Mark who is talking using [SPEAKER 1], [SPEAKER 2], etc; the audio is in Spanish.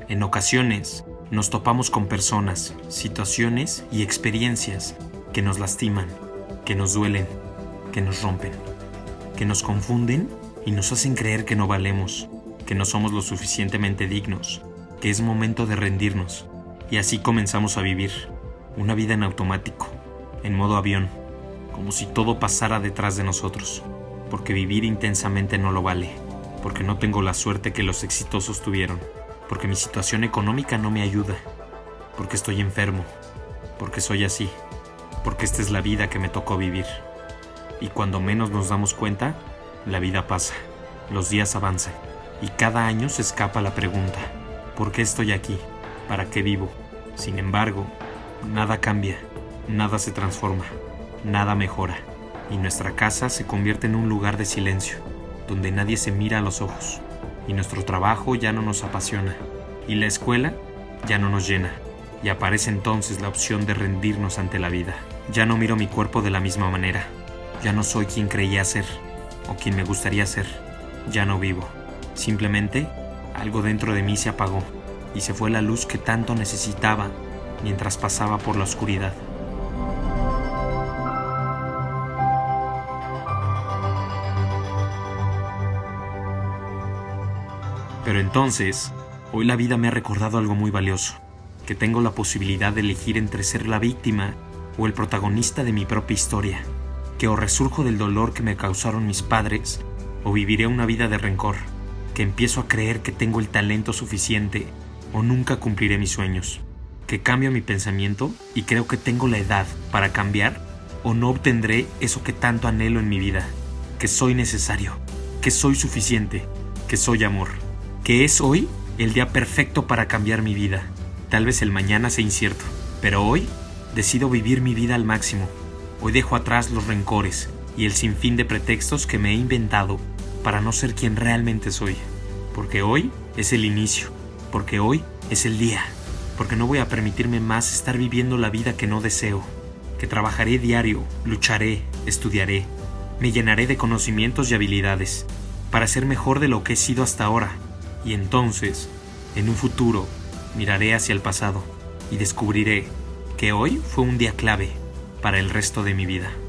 [SPEAKER 1] En ocasiones, nos topamos con personas, situaciones y experiencias que nos lastiman, que nos duelen, que nos rompen, que nos confunden y nos hacen creer que no valemos, que no somos lo suficientemente dignos, que es momento de rendirnos. Y así comenzamos a vivir una vida en automático, en modo avión, como si todo pasara detrás de nosotros, porque vivir intensamente no lo vale, porque no tengo la suerte que los exitosos tuvieron, porque mi situación económica no me ayuda, porque estoy enfermo, porque soy así, porque esta es la vida que me tocó vivir. Y cuando menos nos damos cuenta, la vida pasa, los días avanzan, y cada año se escapa la pregunta: ¿por qué estoy aquí? ¿Para qué vivo? Sin embargo, nada cambia, nada se transforma, nada mejora, y nuestra casa se convierte en un lugar de silencio, donde nadie se mira a los ojos, y nuestro trabajo ya no nos apasiona, y la escuela ya no nos llena, y aparece entonces la opción de rendirnos ante la vida. Ya no miro mi cuerpo de la misma manera, ya no soy quien creía ser, o quien me gustaría ser, ya no vivo. Simplemente, algo dentro de mí se apagó, y se fue la luz que tanto necesitaba mientras pasaba por la oscuridad. Pero entonces, hoy la vida me ha recordado algo muy valioso, que tengo la posibilidad de elegir entre ser la víctima o el protagonista de mi propia historia, que o resurjo del dolor que me causaron mis padres, o viviré una vida de rencor, que empiezo a creer que tengo el talento suficiente o nunca cumpliré mis sueños, que cambio mi pensamiento y creo que tengo la edad para cambiar o no obtendré eso que tanto anhelo en mi vida, que soy necesario, que soy suficiente, que soy amor, que es hoy el día perfecto para cambiar mi vida. Tal vez el mañana sea incierto, pero hoy decido vivir mi vida al máximo. Hoy dejo atrás los rencores y el sinfín de pretextos que me he inventado para no ser quien realmente soy. Porque hoy es el inicio, porque hoy es el día, porque no voy a permitirme más estar viviendo la vida que no deseo, que trabajaré diario, lucharé, estudiaré, me llenaré de conocimientos y habilidades para ser mejor de lo que he sido hasta ahora. Y entonces, en un futuro, miraré hacia el pasado y descubriré que hoy fue un día clave para el resto de mi vida.